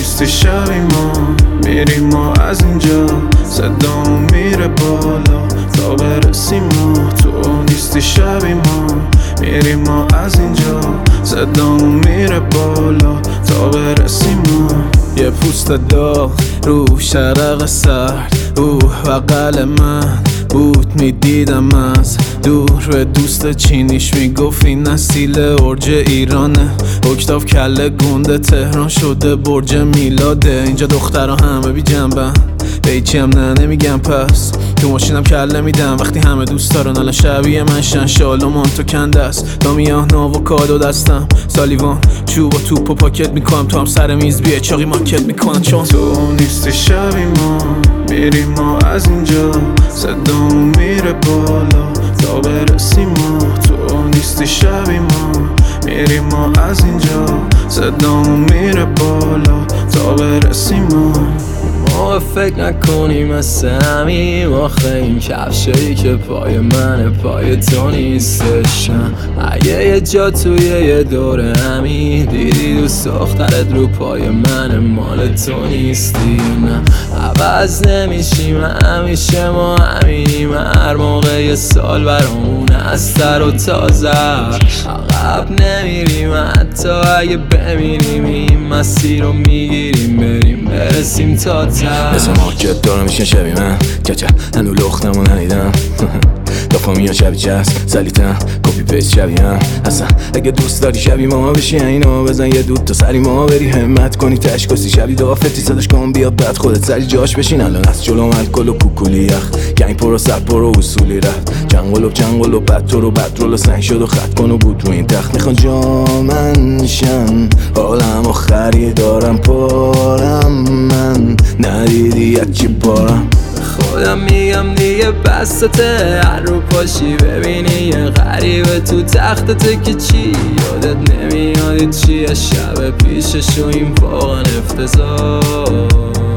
نیستی شبی ما میریم ما از اینجا، صدامون میره بالا تا برسیم ما. تو نیستی شبی ما میریم ما از اینجا، صدامون میره بالا تا برسیم ما. یه پوست داغ رو شرق سرد بغل من بود، میدیدم از دور به دوست چینیش میگفت این نسیل ارج ایرانه. اکتاف کله گنده تهران شده برج میلاده. اینجا دخترها همه بی جنبن، به هیچی هم نه نمیگم پس. تو ماشینم کله میدم وقتی همه دوست دارن الان شبیه من شن. شال و مانتو کنده است دامیان آووکادو دستم، سالیوان چوب و توپ و پاکت میکنم. تو هم سر میز بیه چاقی ماکت میکنن چون تو نیستی شبی ما میریم ما از اینجا، صدامون میره بالا تا برسیم ما. تو نیستی شبی ما میریم ما از اینجا، صدامون میره بالا تا برسیم ما. ما فکر نکنیم مثل همیم آخه این کفشایی که پای منه پای تو نیستشم. اگه یه جا توی یه دوره همین دیدی دوست دخترت رو پای منه مال تو نیستی نه. عوض نمیشیم همیشه ما همینیم، هر موقع یه سال برامون از تر و تازه عقب نمیریم حتی اگه بمیریم. این مسیر رو میگیریم بریم برسیم تا مثل مارکت دارم میشن شبیه من کچه هنو لختم و ندیدم دافا میان شبیه چست سلیتم کپی پیست شبیه هم اصلا اگه دوست داری شبیه ما بشی اینو بزن یه دود تا سری ما بری همت کنی تشکسی شبیه دافتی صداش کن بیاد بعد خودت سری جاش بشین. الان از جلو الکل و کوکولی یخ گنگ پر و سر پر و اصولی رفت جنگل و بد تو رو بد رول و سنگ شد و خط کن و بود رو این تخت. میخوان جامن شن حالم و خریدارم پارم من ندیدی چی پارم. خودم میگم دیگه بستته هر رو پاشی ببینی یه غریبه تو تختته که چی یادت نمیادی چیه شب پیشش و این واقعا افتضاح.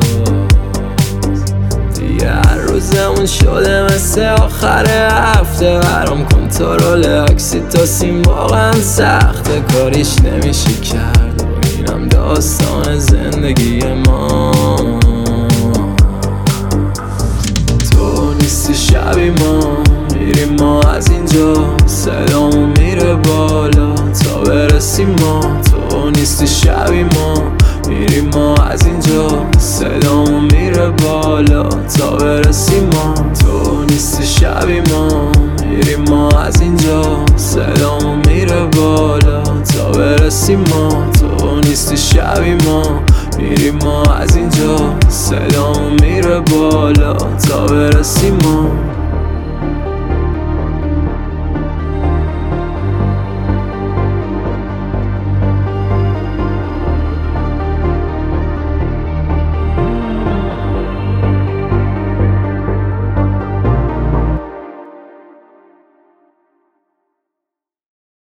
دیگه هر روزمون شده مثل آخر هفته برام کنترل اکسیتوسین واقعا سخته کاریش نمیشه کرد و اینم داستان زندگی ما. شبی ما میریم ما از اینجا، صدامون میره بالا تا برسیم ما. تو نیستی شبی ما میریم ما از اینجا، صدامون میره بالا تا برسیم ما. تو نیستی شبی ما میریم ما از اینجا، صدامون میره بالا تا برسیم ما. تو نیستی شبی ما میریم ما از اینجا، صدامون میره بالا تا برسیم ما.